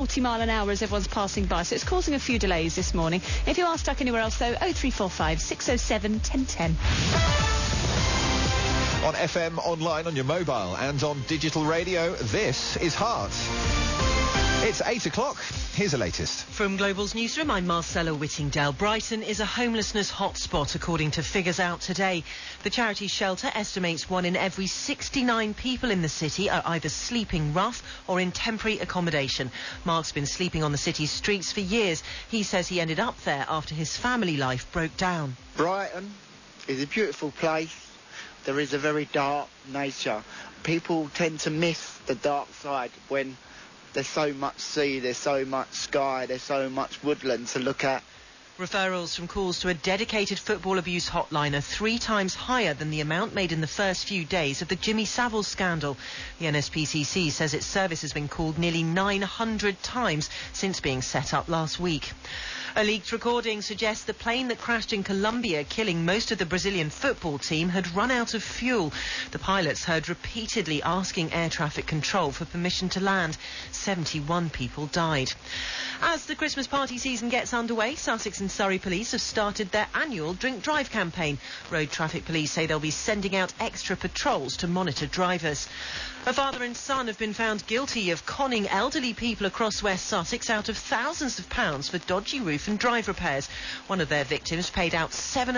40 mile an hour as everyone's passing by, so it's causing a few delays this morning. If you are stuck anywhere else, though, 0345 607 1010. On FM, online, on your mobile and on digital radio, this is Heart. It's 8 o'clock. Here's the latest. From Global's newsroom, I'm Marcella Whittingdale. Brighton is a homelessness hotspot, according to figures out today. The charity shelter estimates 1 in every 69 people in the city are either sleeping rough or in temporary accommodation. Mark's been sleeping on the city's streets for years. He says he ended up there after his family life broke down. Brighton is a beautiful place. There is a very dark nature. People tend to miss the dark side when there's so much sea, there's so much sky, there's so much woodland to look at. Referrals from calls to a dedicated football abuse hotline are 3 times higher than the amount made in the first few days of the Jimmy Savile scandal. The NSPCC says its service has been called nearly 900 times since being set up last week. A leaked recording suggests the plane that crashed in Colombia, killing most of the Brazilian football team, had run out of fuel. The pilots heard repeatedly asking air traffic control for permission to land. 71 people died. As the Christmas party season gets underway, Sussex and Surrey Police have started their annual Drink Drive campaign. Road traffic police say they'll be sending out extra patrols to monitor drivers. A father and son have been found guilty of conning elderly people across West Sussex out of thousands of pounds for dodgy roof and drive repairs. One of their victims paid out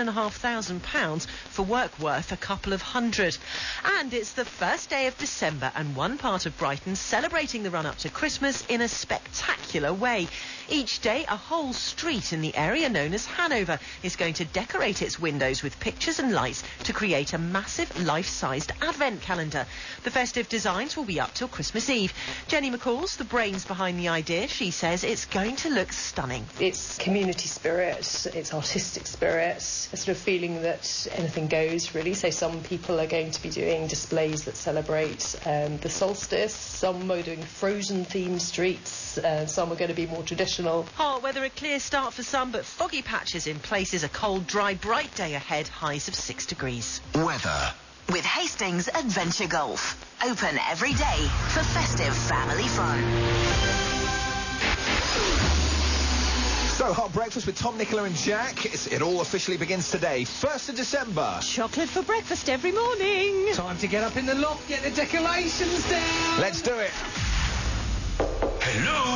£7,500 for work worth a couple of hundred. And it's the first day of December, and one part of Brighton celebrating the run-up to Christmas in a spectacular way. Each day, a whole street in the area known as Hanover is going to decorate its windows with pictures and lights to create a massive life-sized advent calendar. The festive designs will be up till Christmas Eve. Jenny McCall's the brains behind the idea. She says it's going to look stunning. It's community spirit, it's artistic spirit, a sort of feeling that anything goes, really. So some people are going to be doing displays that celebrate the solstice, some are doing Frozen-themed streets, some are going to be more traditional. Hot weather, a clear start for some, but foggy patches in places. A cold, dry, bright day ahead, highs of 6 degrees. Weather. With Hastings Adventure Golf. Open every day for festive family fun. So, Hot Breakfast with Tom, Nicola and Jack. It all officially begins today, 1st of December. Chocolate for breakfast every morning. Time to get up in the loft, get the decorations down. Let's do it. Hello?